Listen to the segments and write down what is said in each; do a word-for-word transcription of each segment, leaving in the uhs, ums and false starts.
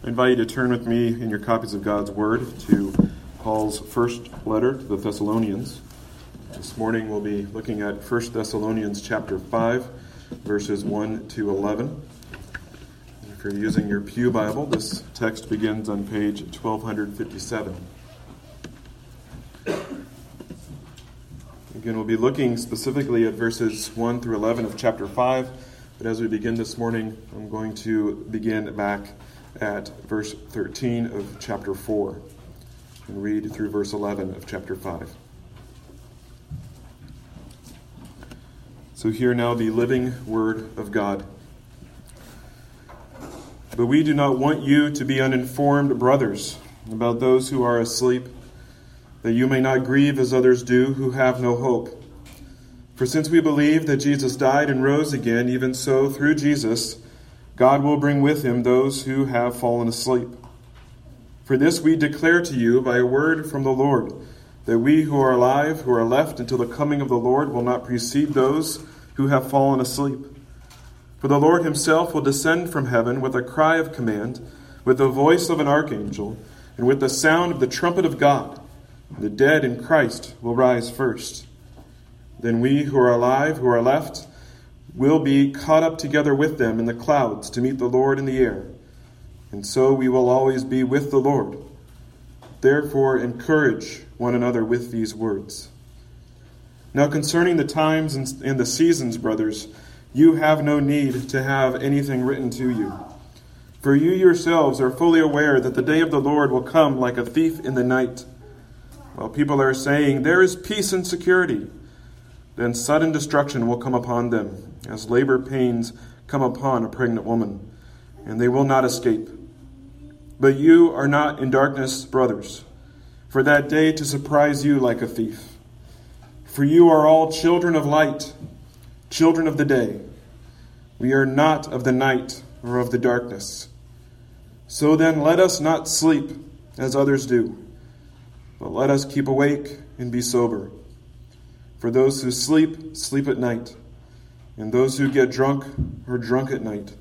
I invite you to turn with me in your copies of God's Word to Paul's first letter to the Thessalonians. This morning we'll be looking at First Thessalonians chapter five, verses one to eleven. If you're using your Pew Bible, this text begins on page twelve fifty-seven. Again, we'll be looking specifically at verses one through eleven of chapter five, but as we begin this morning, I'm going to begin back at verse thirteen of chapter four and read through verse eleven of chapter five. So hear now the living word of God. But we do not want you to be uninformed, brothers, about those who are asleep, that you may not grieve as others do who have no hope. For since we believe that Jesus died and rose again, even so through Jesus, God will bring with him those who have fallen asleep. For this we declare to you by a word from the Lord, that we who are alive, who are left until the coming of the Lord, will not precede those who have fallen asleep. For the Lord himself will descend from heaven with a cry of command, with the voice of an archangel, and with the sound of the trumpet of God. The dead in Christ will rise first. Then we who are alive, who are left, will be caught up together with them in the clouds to meet the Lord in the air. And so we will always be with the Lord. Therefore, encourage one another with these words. Now concerning the times and the seasons, brothers, you have no need to have anything written to you. For you yourselves are fully aware that the day of the Lord will come like a thief in the night. While people are saying, there is peace and security, then sudden destruction will come upon them, as labor pains come upon a pregnant woman, and they will not escape. But you are not in darkness, brothers, for that day to surprise you like a thief. For you are all children of light, children of the day. We are not of the night or of the darkness. So then let us not sleep as others do, but let us keep awake and be sober. For those who sleep, sleep at night, and those who get drunk are drunk at night.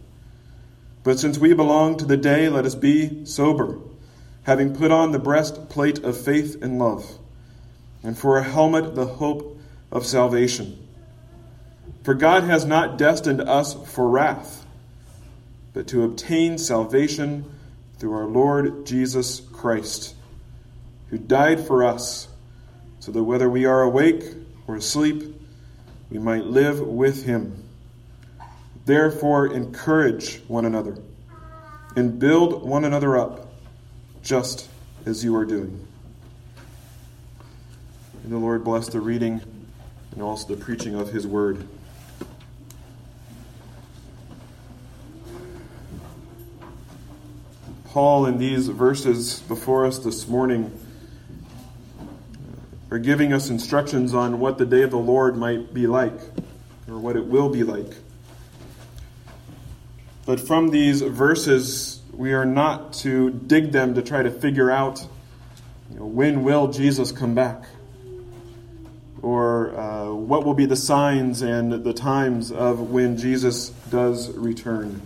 But since we belong to the day, let us be sober, having put on the breastplate of faith and love, and for a helmet the hope of salvation. For God has not destined us for wrath, but to obtain salvation through our Lord Jesus Christ, who died for us, so that whether we are awake or asleep, we might live with him. Therefore, encourage one another and build one another up, just as you are doing. And the Lord bless the reading and also the preaching of his word. Paul, in these verses before us this morning, are giving us instructions on what the day of the Lord might be like, or what it will be like. But from these verses, we are not to dig them to try to figure out, you know, when will Jesus come back? Or uh, what will be the signs and the times of when Jesus does return.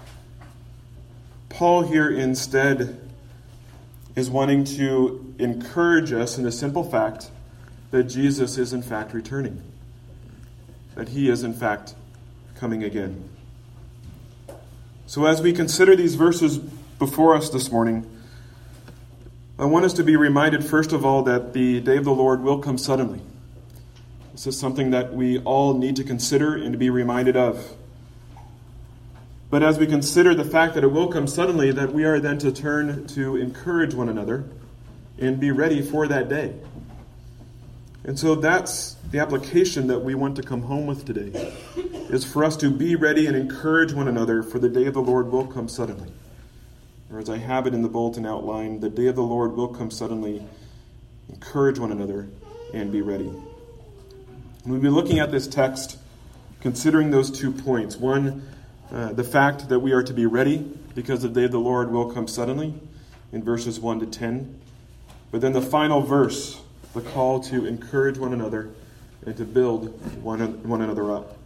Paul here instead is wanting to encourage us in the simple fact that Jesus is in fact returning, that he is in fact coming again. So as we consider these verses before us this morning, I want us to be reminded first of all that the day of the Lord will come suddenly. This is something that we all need to consider and to be reminded of. But as we consider the fact that it will come suddenly, that we are then to turn to encourage one another and be ready for that day. And so that's the application that we want to come home with today, is for us to be ready and encourage one another, for the day of the Lord will come suddenly. Or as I have it in the bulletin outline, the day of the Lord will come suddenly. Encourage one another and be ready. We'll be looking at this text, considering those two points. One, uh, the fact that we are to be ready because the day of the Lord will come suddenly, in verses one to ten. But then the final verse, the call to encourage one another and to build one, one another up.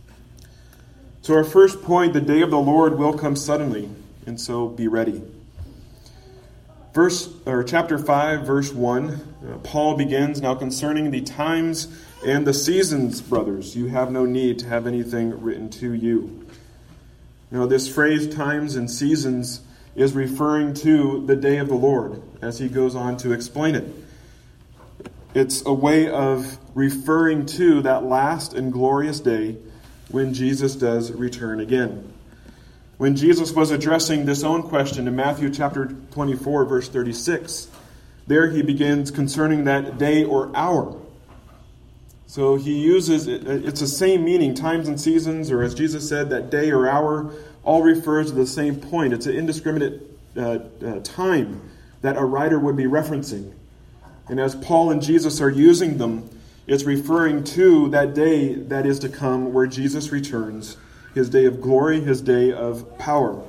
So our first point, the day of the Lord will come suddenly, and so be ready. Verse or chapter five, verse one, uh, Paul begins, "Now concerning the times and the seasons, brothers, you have no need to have anything written to you." Now, this phrase, times and seasons, is referring to the day of the Lord, as he goes on to explain it. It's a way of referring to that last and glorious day when Jesus does return again. When Jesus was addressing this own question in Matthew chapter twenty-four, verse thirty-six, there he begins concerning that day or hour. So he uses, it's the same meaning, times and seasons, or as Jesus said, that day or hour, all refers to the same point. It's an indiscriminate uh, uh, time that a writer would be referencing. And as Paul and Jesus are using them, it's referring to that day that is to come where Jesus returns, his day of glory, his day of power.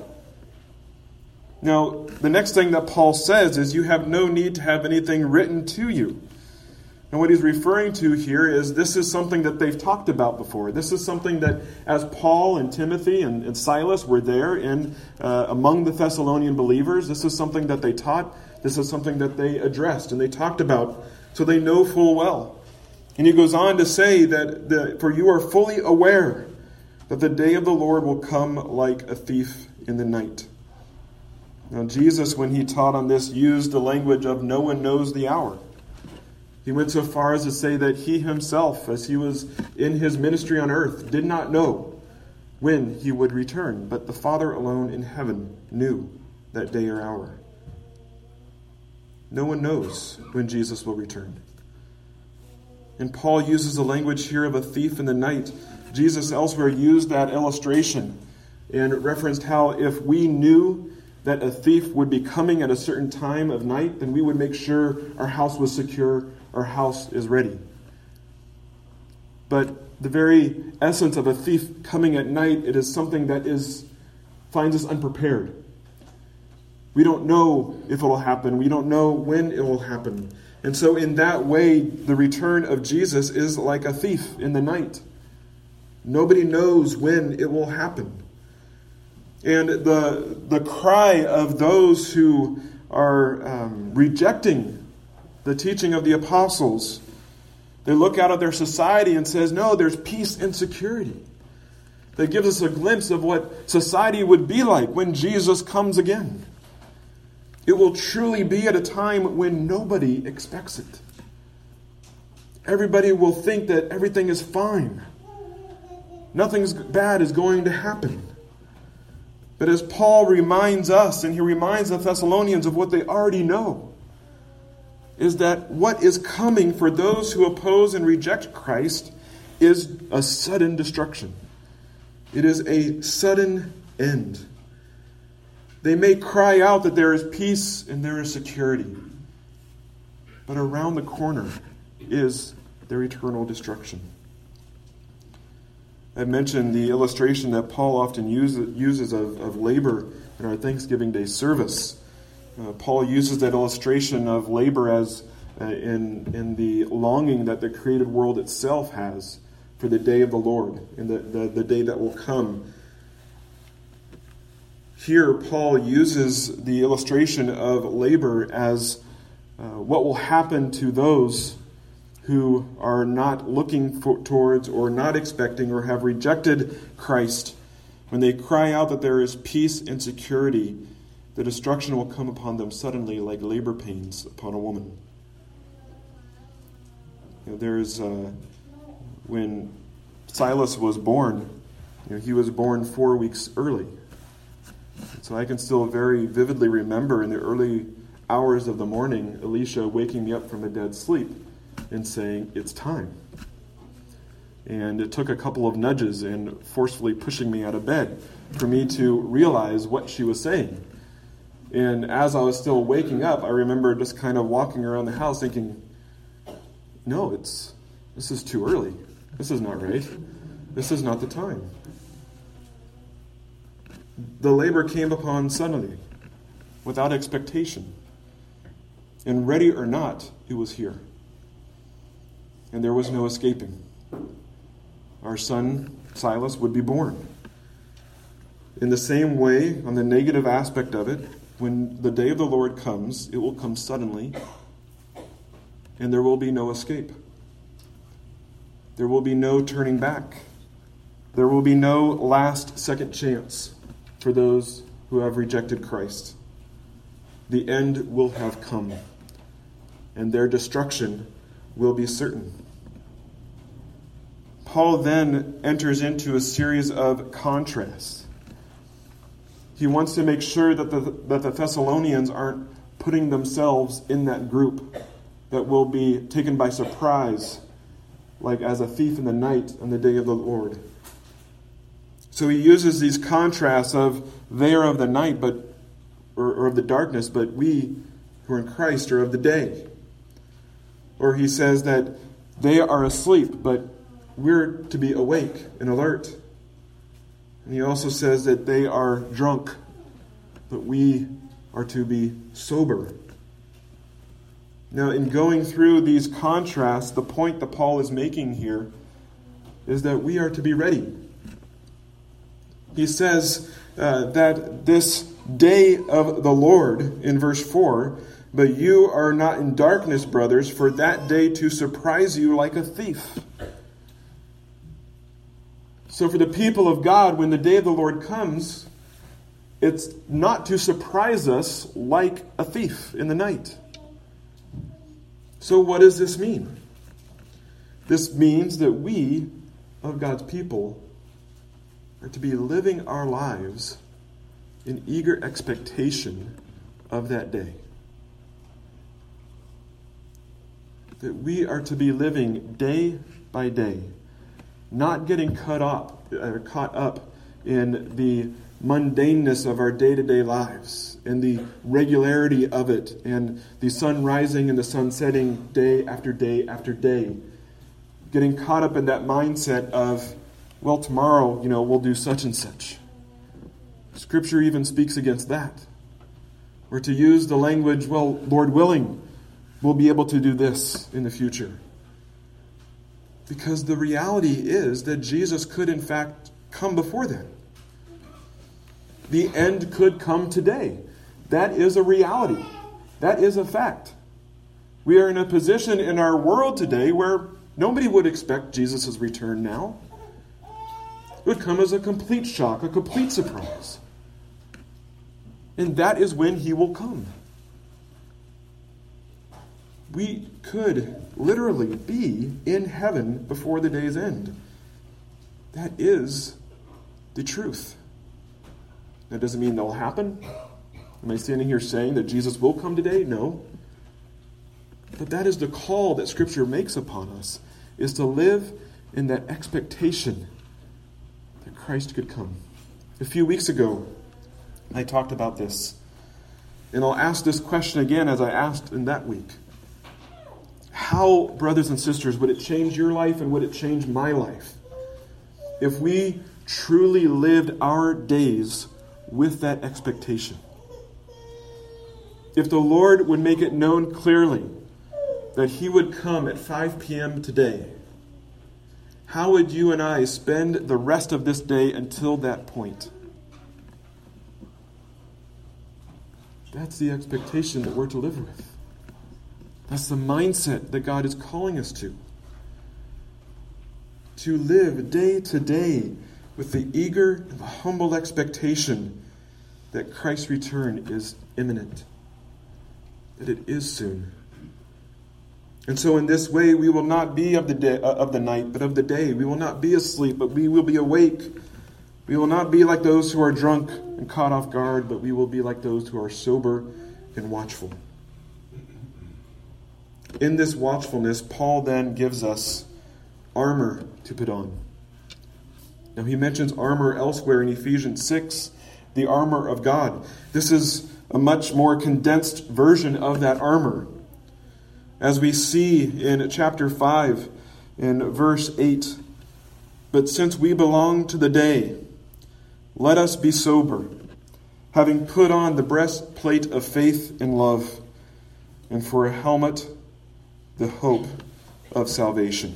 Now, the next thing that Paul says is you have no need to have anything written to you. And what he's referring to here is this is something that they've talked about before. This is something that as Paul and Timothy and, and Silas were there in, uh, among the Thessalonian believers, this is something that they taught. This is something that they addressed and they talked about. So they know full well. And he goes on to say that the, for you are fully aware that the day of the Lord will come like a thief in the night. Now Jesus, when he taught on this, used the language of no one knows the hour. He went so far as to say that he himself, as he was in his ministry on earth, did not know when he would return, but the Father alone in heaven knew that day or hour. No one knows when Jesus will return. And Paul uses the language here of a thief in the night. Jesus elsewhere used that illustration and referenced how if we knew that a thief would be coming at a certain time of night, then we would make sure our house was secure, our house is ready. But the very essence of a thief coming at night, it is something that is finds us unprepared. We don't know if it will happen. We don't know when it will happen. And so in that way, the return of Jesus is like a thief in the night. Nobody knows when it will happen. And the, the cry of those who are um, rejecting the teaching of the apostles, they look out at their society and says, no, there's peace and security. That gives us a glimpse of what society would be like when Jesus comes again. It will truly be at a time when nobody expects it. Everybody will think that everything is fine. Nothing bad is going to happen. But as Paul reminds us, and he reminds the Thessalonians of what they already know, is that what is coming for those who oppose and reject Christ is a sudden destruction. It is a sudden end. They may cry out that there is peace and there is security, but around the corner is their eternal destruction. I mentioned the illustration that Paul often use, uses of, of labor in our Thanksgiving Day service. Uh, Paul uses that illustration of labor as uh, in, in the longing that the created world itself has for the day of the Lord and the, the, the day that will come. Here, Paul uses the illustration of labor as uh, what will happen to those who are not looking for, towards or not expecting or have rejected Christ. When they cry out that there is peace and security, the destruction will come upon them suddenly like labor pains upon a woman. You know, there's uh, when Silas was born, you know, he was born four weeks early. So I can still very vividly remember in the early hours of the morning, Alicia waking me up from a dead sleep and saying, "It's time." And it took a couple of nudges and forcefully pushing me out of bed for me to realize what she was saying. And as I was still waking up, I remember just kind of walking around the house thinking, no, it's this is too early. This is not right. This is not the time. The labor came upon suddenly, without expectation. And ready or not, it was here. And there was no escaping. Our son, Silas, would be born. In the same way, on the negative aspect of it, when the day of the Lord comes, it will come suddenly, and there will be no escape. There will be no turning back. There will be no last second chance for those who have rejected Christ. The end will have come, and their destruction will be certain. Paul then enters into a series of contrasts. He wants to make sure that the, that the Thessalonians aren't putting themselves in that group that will be taken by surprise, like as a thief in the night on the day of the Lord. So he uses these contrasts of they are of the night, but or, or of the darkness, but we who are in Christ are of the day. Or he says that they are asleep, but we're to be awake and alert. And he also says that they are drunk, but we are to be sober. Now, in going through these contrasts, the point that Paul is making here is that we are to be ready. He says uh, that this day of the Lord, in verse four, but you are not in darkness, brothers, for that day to surprise you like a thief. So for the people of God, when the day of the Lord comes, it's not to surprise us like a thief in the night. So what does this mean? This means that we, of God's people, are to be living our lives in eager expectation of that day. That we are to be living day by day, not getting caught up, uh, caught up in the mundaneness of our day-to-day lives, and the regularity of it, and the sun rising and the sun setting day after day after day. Getting caught up in that mindset of, well, tomorrow, you know, we'll do such and such. Scripture even speaks against that. Or to use the language, well, Lord willing, we'll be able to do this in the future. Because the reality is that Jesus could, in fact, come before then. The end could come today. That is a reality. That is a fact. We are in a position in our world today where nobody would expect Jesus' return now. It would come as a complete shock, a complete surprise. And that is when he will come. We could literally be in heaven before the day's end. That is the truth. That doesn't mean that'll happen. Am I standing here saying that Jesus will come today? No. But that is the call that Scripture makes upon us, is to live in that expectation that Christ could come. A few weeks ago, I talked about this. And I'll ask this question again as I asked in that week. How, brothers and sisters, would it change your life and would it change my life if we truly lived our days with that expectation? If the Lord would make it known clearly that he would come at five p.m. today, how would you and I spend the rest of this day until that point? That's the expectation that we're to live with. That's the mindset that God is calling us to. To live day to day with the eager and the humble expectation that Christ's return is imminent, that it is soon. And so in this way, we will not be of the day, uh, of the night, but of the day. We will not be asleep, but we will be awake. We will not be like those who are drunk and caught off guard, but we will be like those who are sober and watchful. In this watchfulness, Paul then gives us armor to put on. Now he mentions armor elsewhere in Ephesians six, the armor of God. This is a much more condensed version of that armor. As we see in chapter five, in verse eight, but since we belong to the day, let us be sober, having put on the breastplate of faith and love, and for a helmet, the hope of salvation.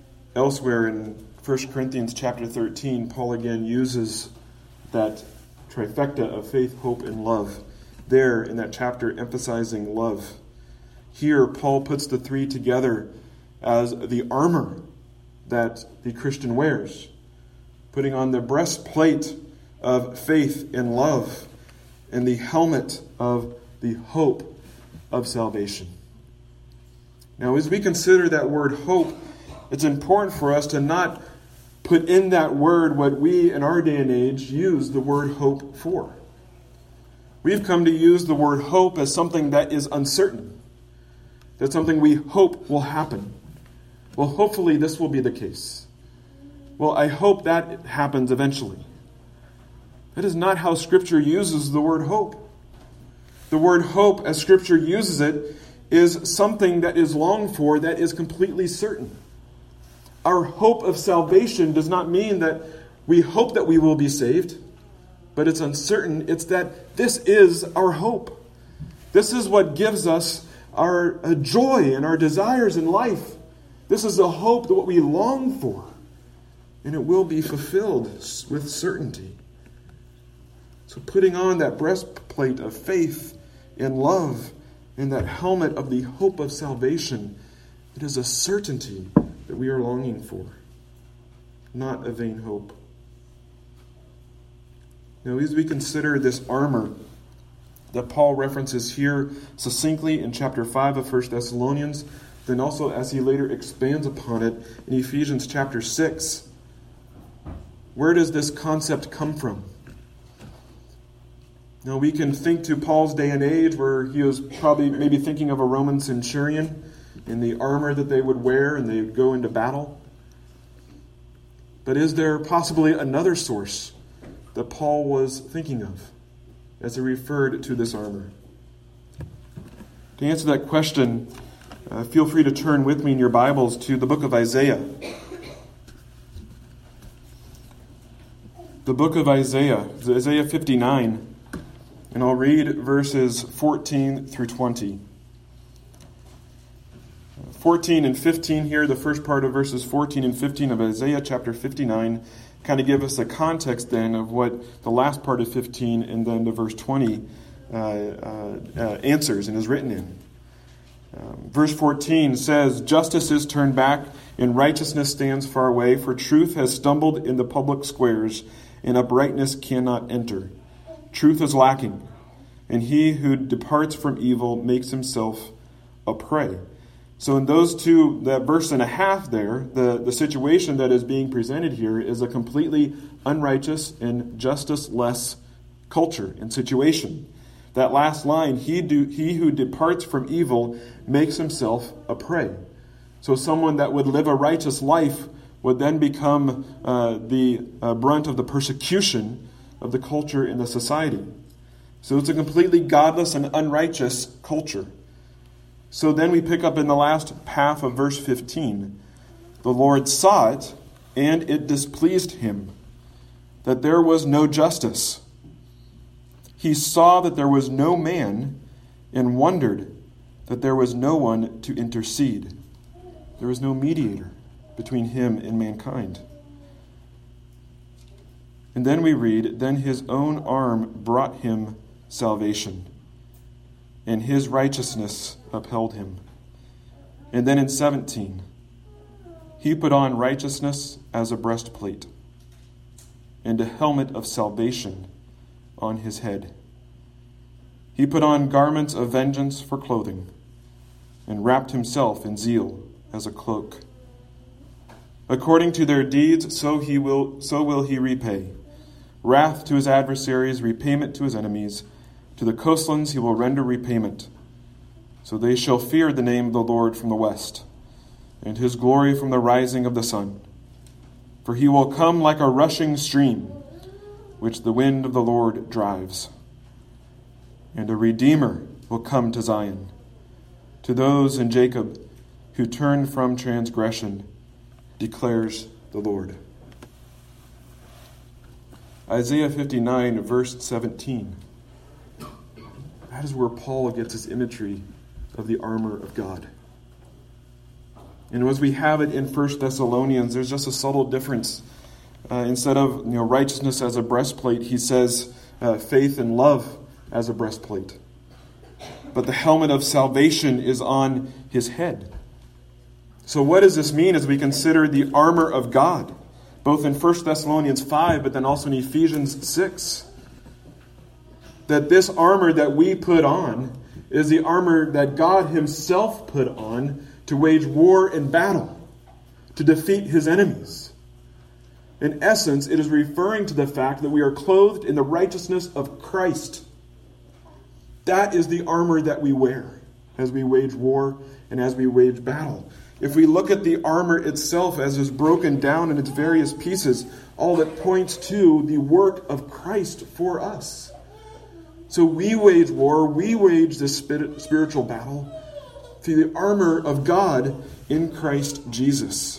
Elsewhere in First Corinthians chapter thirteen, Paul again uses that trifecta of faith, hope, and love. There in that chapter emphasizing love. Here, Paul puts the three together as the armor that the Christian wears, putting on the breastplate of faith and love and the helmet of the hope of salvation. Now, as we consider that word hope, it's important for us to not put in that word what we in our day and age use the word hope for. We've come to use the word hope as something that is uncertain. That's something we hope will happen. Well, hopefully this will be the case. Well, I hope that happens eventually. That is not how Scripture uses the word hope. The word hope, as Scripture uses it, is something that is longed for, that is completely certain. Our hope of salvation does not mean that we hope that we will be saved, but it's uncertain. It's that this is our hope. This is what gives us our uh, joy and our desires in life. This is the hope that what we long for, and it will be fulfilled with certainty. So putting on that breastplate of faith and love and that helmet of the hope of salvation, it is a certainty that we are longing for, not a vain hope. Now, as we consider this armor that Paul references here succinctly in chapter five of First Thessalonians, then also as he later expands upon it in Ephesians chapter six, where does this concept come from? Now, we can think to Paul's day and age where he was probably maybe thinking of a Roman centurion in the armor that they would wear and they would go into battle. But is there possibly another source that Paul was thinking of as he referred to this armor? To answer that question, uh, feel free to turn with me in your Bibles to the book of Isaiah. The book of Isaiah, Isaiah fifty-nine, and I'll read verses fourteen through twenty. fourteen and fifteen here, the first part of verses fourteen and fifteen of Isaiah chapter fifty-nine, kind of give us a context then of what the last part of fifteen and then the verse twenty uh, uh, uh, answers and is written in. Um, verse fourteen says, "Justice is turned back, and righteousness stands far away, for truth has stumbled in the public squares, and uprightness cannot enter. Truth is lacking, and he who departs from evil makes himself a prey." So in those two, that verse and a half there, the, the situation that is being presented here is a completely unrighteous and justice-less culture and situation. That last line, he, do, he who departs from evil makes himself a prey. So someone that would live a righteous life would then become uh, the uh, brunt of the persecution of the culture in the society. So it's a completely godless and unrighteous culture. So then we pick up in the last half of verse fifteen. "The Lord saw it, and it displeased him, that there was no justice. He saw that there was no man, and wondered that there was no one to intercede." There was no mediator between him and mankind. And then we read, "Then his own arm brought him salvation, and his righteousness upheld him." And then in seventeen, "He put on righteousness as a breastplate, and a helmet of salvation on his head. He put on garments of vengeance for clothing, and wrapped himself in zeal as a cloak. According to their deeds, so he will so will he repay. Wrath to his adversaries, repayment to his enemies. To the coastlands he will render repayment. So they shall fear the name of the Lord from the west, and his glory from the rising of the sun. For he will come like a rushing stream, which the wind of the Lord drives. And a Redeemer will come to Zion, to those in Jacob who turn from transgression, declares the Lord." Isaiah fifty-nine, verse seventeen. That is where Paul gets his imagery of the armor of God. And as we have it in First Thessalonians, there's just a subtle difference. Uh, instead of you know righteousness as a breastplate, he says uh, faith and love as a breastplate. But the helmet of salvation is on his head. So what does this mean as we consider the armor of God, both in First Thessalonians five, but then also in Ephesians six? That this armor that we put on is the armor that God himself put on to wage war in battle, to defeat his enemies. In essence, it is referring to the fact that we are clothed in the righteousness of Christ. That is the armor that we wear as we wage war and as we wage battle. If we look at the armor itself as is broken down in its various pieces, all it points to the work of Christ for us. So we wage war, we wage this spiritual battle through the armor of God in Christ Jesus.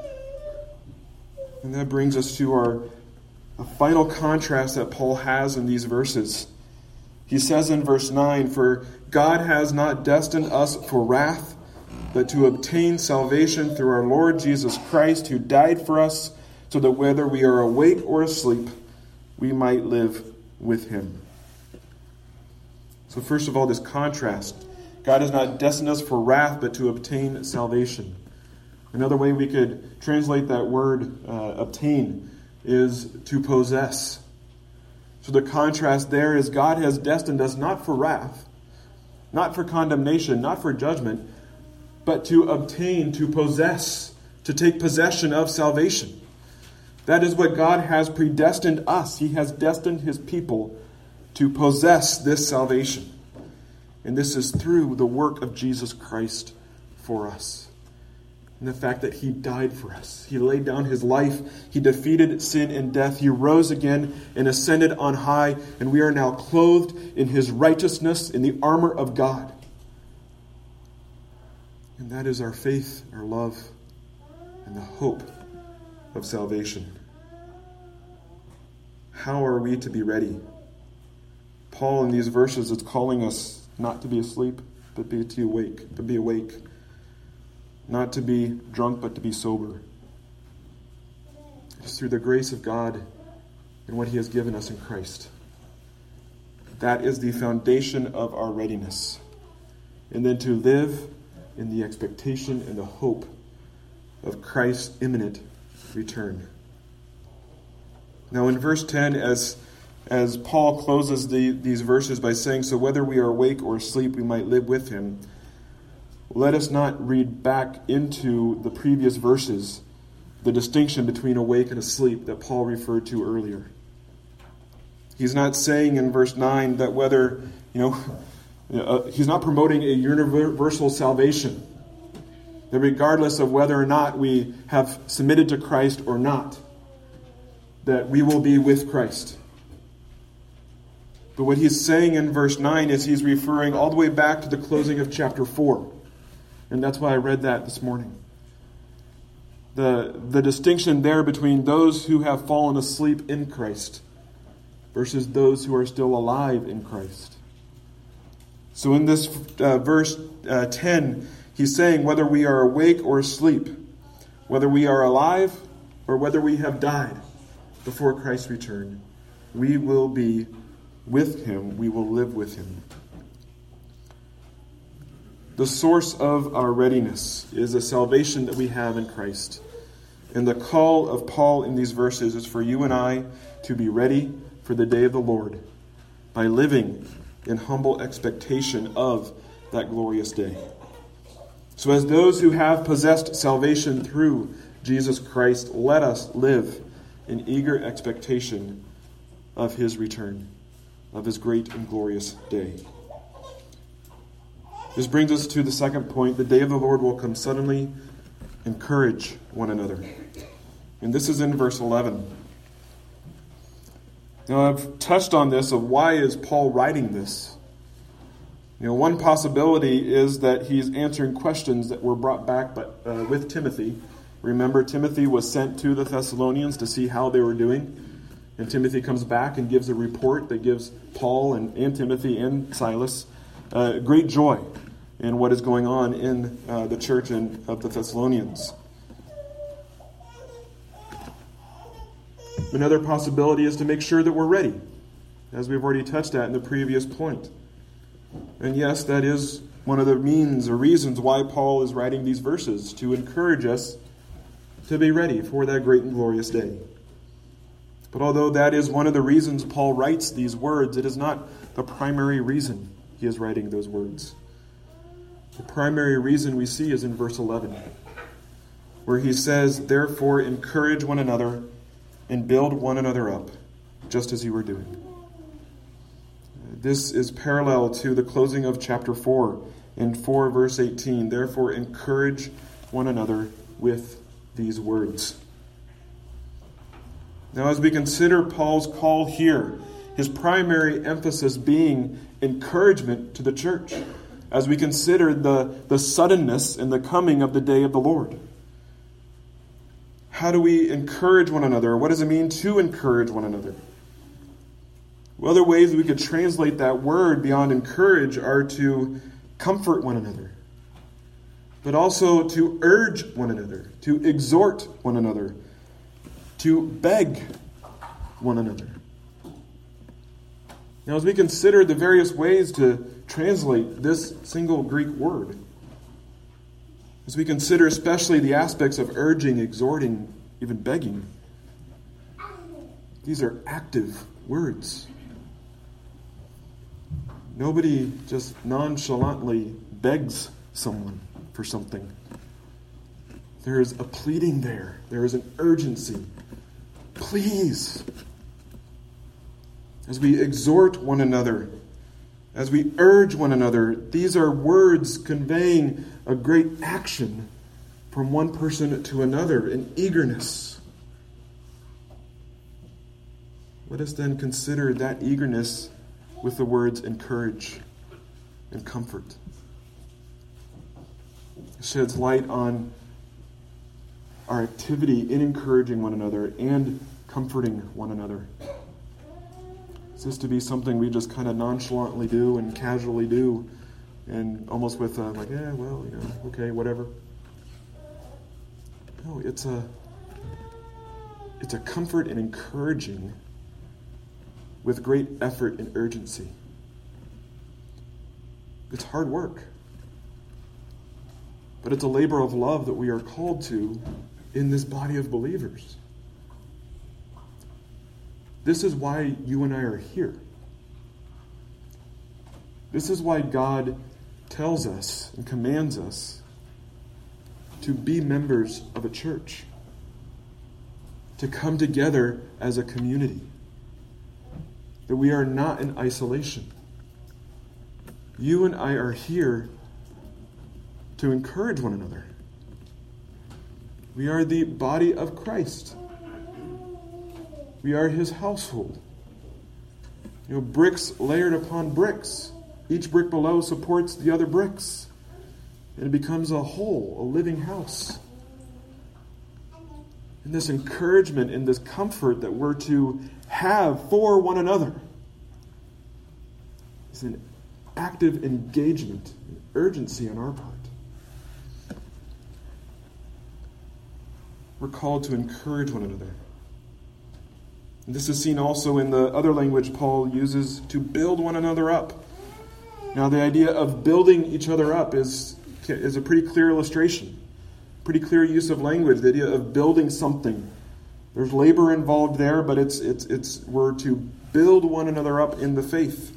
And that brings us to our a final contrast that Paul has in these verses. He says in verse nine, "For God has not destined us for wrath, but to obtain salvation through our Lord Jesus Christ, who died for us, so that whether we are awake or asleep, we might live with him." So first of all, this contrast. God has not destined us for wrath, but to obtain salvation. Another way we could translate that word, uh, obtain, is to possess. So the contrast there is God has destined us not for wrath, not for condemnation, not for judgment, but to obtain, to possess, to take possession of salvation. That is what God has predestined us. He has destined his people to possess this salvation. And this is through the work of Jesus Christ for us. And the fact that he died for us. He laid down his life. He defeated sin and death. He rose again and ascended on high. And we are now clothed in his righteousness, in the armor of God. And that is our faith, our love, and the hope of salvation. How are we to be ready? Paul in these verses is calling us not to be asleep, but be to awake, to be awake. Not to be drunk, but to be sober. It's through the grace of God and what he has given us in Christ. That is the foundation of our readiness. And then to live in the expectation and the hope of Christ's imminent return. Now in verse ten, as, as Paul closes the, these verses by saying, "So whether we are awake or asleep, we might live with him," let us not read back into the previous verses the distinction between awake and asleep that Paul referred to earlier. He's not saying in verse nine that whether, you know, uh, he's not promoting a universal salvation. That regardless of whether or not we have submitted to Christ or not, that we will be with Christ. But what he's saying in verse nine is he's referring all the way back to the closing of chapter four. And that's why I read that this morning. The, the distinction there between those who have fallen asleep in Christ versus those who are still alive in Christ. So in this uh, verse uh, ten, he's saying whether we are awake or asleep, whether we are alive or whether we have died before Christ's return, we will be with him, we will live with him. The source of our readiness is the salvation that we have in Christ. And the call of Paul in these verses is for you and I to be ready for the day of the Lord by living in humble expectation of that glorious day. So as those who have possessed salvation through Jesus Christ, let us live in eager expectation of his return, of his great and glorious day. This brings us to the second point. The day of the Lord will come suddenly. Encourage one another. And this is in verse eleven. Now I've touched on this of why is Paul writing this. You know, one possibility is that he's answering questions that were brought back by, uh, with Timothy. Remember, Timothy was sent to the Thessalonians to see how they were doing. And Timothy comes back and gives a report that gives Paul and, and Timothy and Silas uh, great joy in what is going on in uh, the church in, of the Thessalonians. Another possibility is to make sure that we're ready. as we've already touched at in the previous point. And yes, that is one of the means or reasons why Paul is writing these verses, to encourage us to be ready for that great and glorious day. But although that is one of the reasons Paul writes these words, it is not the primary reason he is writing those words. The primary reason we see is in verse eleven, where he says, "Therefore encourage one another and build one another up, just as you are doing." This is parallel to the closing of chapter four, in four verse eighteen. "Therefore encourage one another with these words." Now, as we consider Paul's call here, his primary emphasis being encouragement to the church, as we consider the, the suddenness in the coming of the day of the Lord. How do we encourage one another? What does it mean to encourage one another? Well, other ways we could translate that word beyond encourage are to comfort one another, but also to urge one another, to exhort one another, to beg one another. Now, as we consider the various ways to translate this single Greek word, as we consider especially the aspects of urging, exhorting, even begging, these are active words. Nobody just nonchalantly begs someone for something. There is a pleading there. There is an urgency. Please. As we exhort one another, as we urge one another, these are words conveying a great action from one person to another, an eagerness. Let us then consider that eagerness with the words encourage and comfort. It sheds light on our activity in encouraging one another and comforting one another. Is this to be something we just kind of nonchalantly do and casually do, and almost with a, like, yeah, well, you know, okay, whatever? No, it's a it's a comfort and encouraging with great effort and urgency. It's hard work, but it's a labor of love that we are called to in this body of believers. This is why you and I are here. This is why God tells us and commands us to be members of a church, to come together as a community, that we are not in isolation. You and I are here to encourage one another. We are the body of Christ. We are his household. You know, bricks layered upon bricks. Each brick below supports the other bricks. And it becomes a whole, a living house. And this encouragement and this comfort that we're to have for one another is an active engagement and urgency on our part. We're called to encourage one another. And this is seen also in the other language Paul uses, to build one another up. Now, the idea of building each other up is, is a pretty clear illustration, pretty clear use of language, the idea of building something. There's labor involved there, but it's it's it's we're to build one another up in the faith.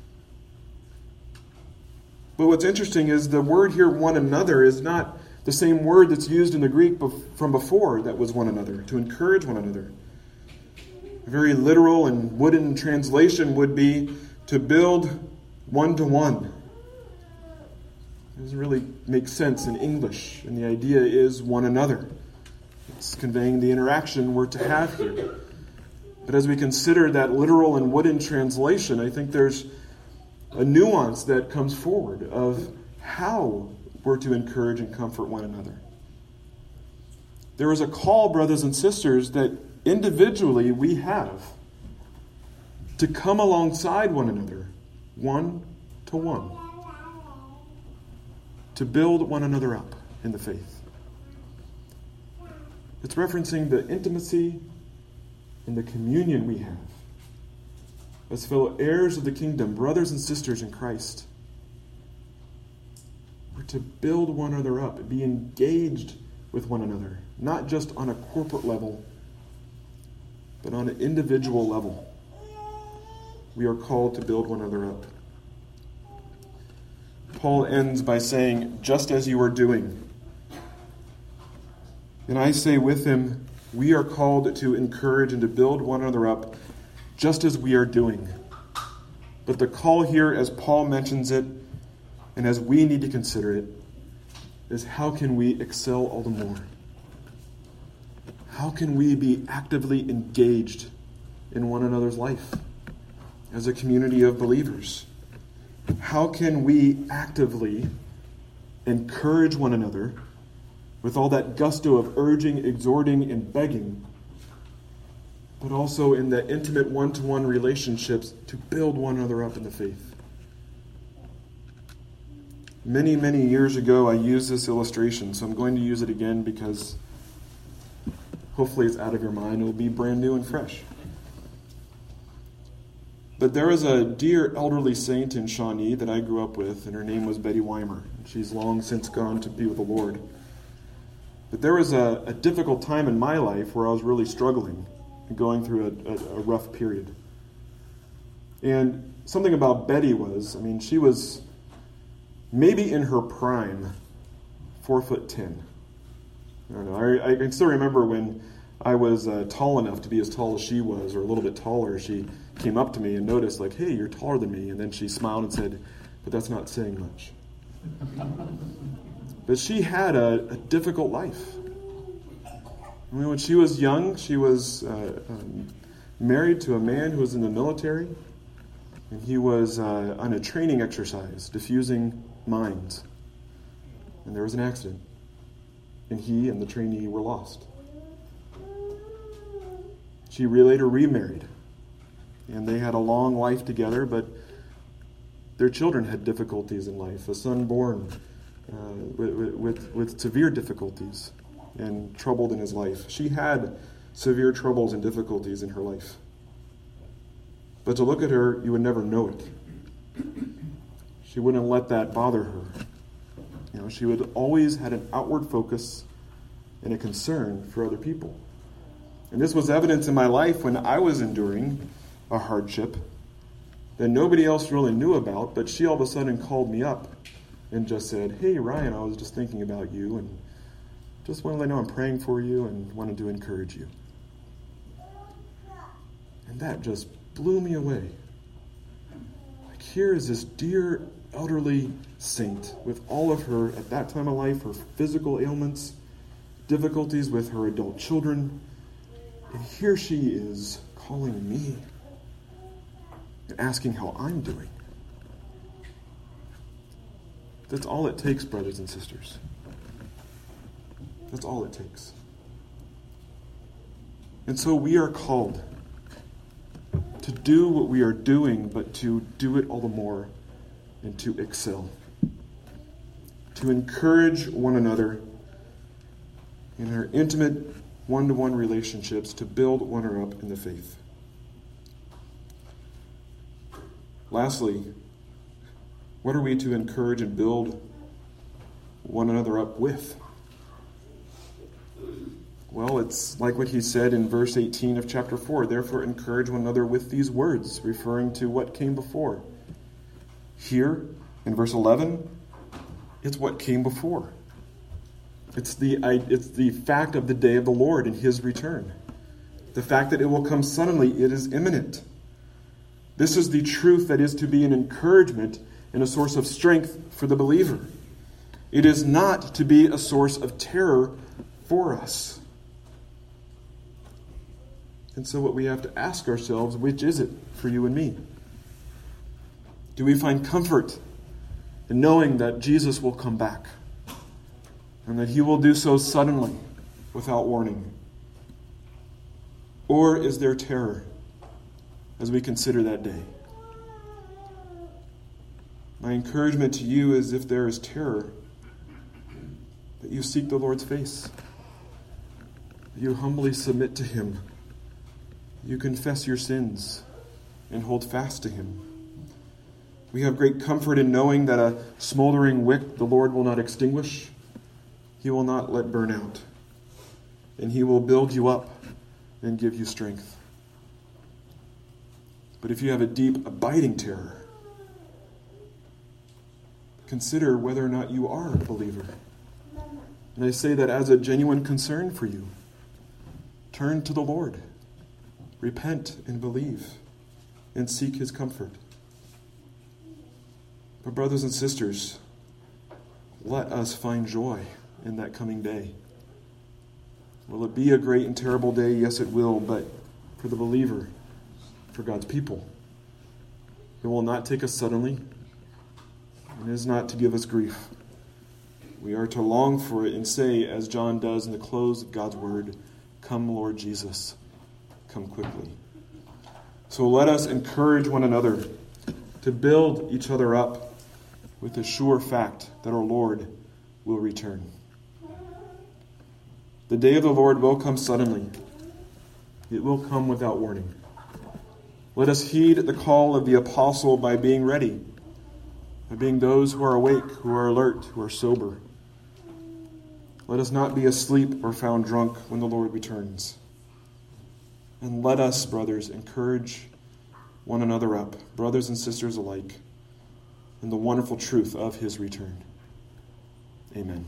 But what's interesting is the word here, one another, is not the same word that's used in the Greek from before that was one another, to encourage one another. A very literal and wooden translation would be to build one to one. It doesn't really make sense in English, and the idea is one another. It's conveying the interaction we're to have here. But as we consider that literal and wooden translation, I think there's a nuance that comes forward of how we're to encourage and comfort one another. There is a call, brothers and sisters, that individually we have to come alongside one another, one to one, to build one another up in the faith. It's referencing the intimacy and the communion we have as fellow heirs of the kingdom, brothers and sisters in Christ. We're to build one another up, be engaged with one another, not just on a corporate level, but on an individual level. We are called to build one another up. Paul ends by saying, just as you are doing. And I say with him, we are called to encourage and to build one another up, just as we are doing. But the call here, as Paul mentions it, and as we need to consider it, is how can we excel all the more? How can we be actively engaged in one another's life as a community of believers? How can we actively encourage one another with all that gusto of urging, exhorting, and begging, but also in the intimate one-to-one relationships to build one another up in the faith? Many, many years ago, I used this illustration, so I'm going to use it again because hopefully it's out of your mind. It will be brand new and fresh. But there was a dear elderly saint in Shawnee that I grew up with, and her name was Betty Weimer. She's long since gone to be with the Lord. But there was a, a difficult time in my life where I was really struggling and going through a, a, a rough period. And something about Betty was, I mean, she was maybe in her prime, four foot ten. I don't know. I, I can still remember when I was uh, tall enough to be as tall as she was, or a little bit taller. She came up to me and noticed, like, hey, you're taller than me. And then she smiled and said, but that's not saying much. But she had a, a difficult life. I mean, when she was young, she was uh, um, married to a man who was in the military, and he was uh, on a training exercise, diffusing mines. And there was an accident, and he and the trainee were lost. She later remarried, and they had a long life together, but their children had difficulties in life. A son born uh, with, with, with severe difficulties and troubled in his life. She had severe troubles and difficulties in her life. But to look at her, you would never know it. She wouldn't let that bother her. You know, she would always had an outward focus and a concern for other people. And this was evidence in my life when I was enduring a hardship that nobody else really knew about, but she all of a sudden called me up and just said, hey, Ryan, I was just thinking about you and just wanted to let you know I'm praying for you and wanted to encourage you. And that just blew me away. Like, here is this dear elderly saint with all of her, at that time of life, her physical ailments, difficulties with her adult children, and here she is calling me and asking how I'm doing. That's all it takes, brothers and sisters. That's all it takes. And so we are called to do what we are doing, but to do it all the more and to excel. To encourage one another in our intimate one-to-one relationships, to build one another up in the faith. Lastly, what are we to encourage and build one another up with? Well, it's like what he said in verse eighteen of chapter four. Therefore, encourage one another with these words, referring to what came before. Here, in verse eleven, it's what came before. It's the, it's the fact of the day of the Lord and his return. The fact that it will come suddenly, it is imminent. This is the truth that is to be an encouragement and a source of strength for the believer. It is not to be a source of terror for us. And so what we have to ask ourselves, which is it for you and me? Do we find comfort in knowing that Jesus will come back and that he will do so suddenly without warning? Or is there terror as we consider that day? My encouragement to you is, if there is terror, that you seek the Lord's face, that you humbly submit to him, you confess your sins, and hold fast to him. We have great comfort in knowing that a smoldering wick the Lord will not extinguish. He will not let burn out. And he will build you up and give you strength. But if you have a deep, abiding terror, consider whether or not you are a believer. And I say that as a genuine concern for you. Turn to the Lord. Repent and believe and seek his comfort. But brothers and sisters, let us find joy in that coming day. Will it be a great and terrible day? Yes, it will, but for the believer, for God's people, it will not take us suddenly. It is not to give us grief. We are to long for it and say, as John does in the close of God's word, "Come, Lord Jesus, come quickly." So let us encourage one another to build each other up with the sure fact that our Lord will return. The day of the Lord will come suddenly. It will come without warning. Let us heed the call of the apostle by being ready, by being those who are awake, who are alert, who are sober. Let us not be asleep or found drunk when the Lord returns. And let us, brothers, encourage one another up, brothers and sisters alike, in the wonderful truth of his return. Amen.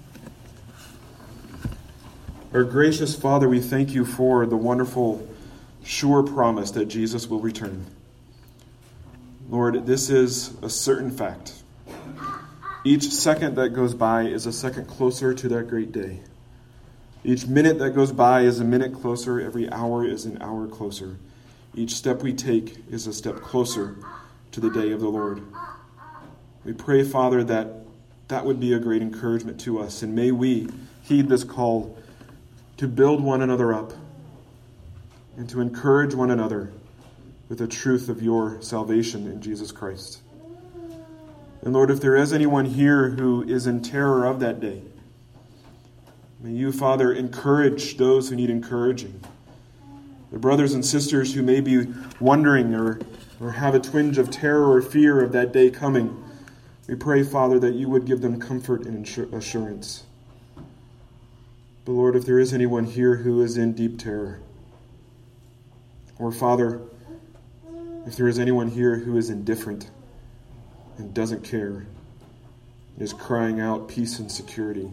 Our gracious Father, we thank you for the wonderful, sure promise that Jesus will return. Lord, this is a certain fact. Each second that goes by is a second closer to that great day. Each minute that goes by is a minute closer. Every hour is an hour closer. Each step we take is a step closer to the day of the Lord. We pray, Father, that that would be a great encouragement to us. And may we heed this call to build one another up and to encourage one another with the truth of your salvation in Jesus Christ. And Lord, if there is anyone here who is in terror of that day, may you, Father, encourage those who need encouraging. The brothers and sisters who may be wondering or, or have a twinge of terror or fear of that day coming, we pray, Father, that you would give them comfort and assurance. But Lord, if there is anyone here who is in deep terror, or Father, if there is anyone here who is indifferent and doesn't care, and is crying out peace and security,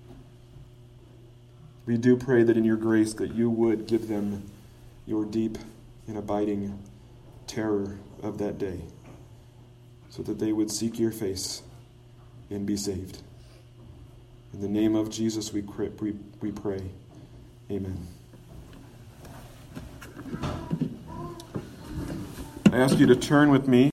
we do pray that in your grace that you would give them your deep and abiding terror of that day, so that they would seek your face and be saved. In the name of Jesus we we pray. Amen. I ask you to turn with me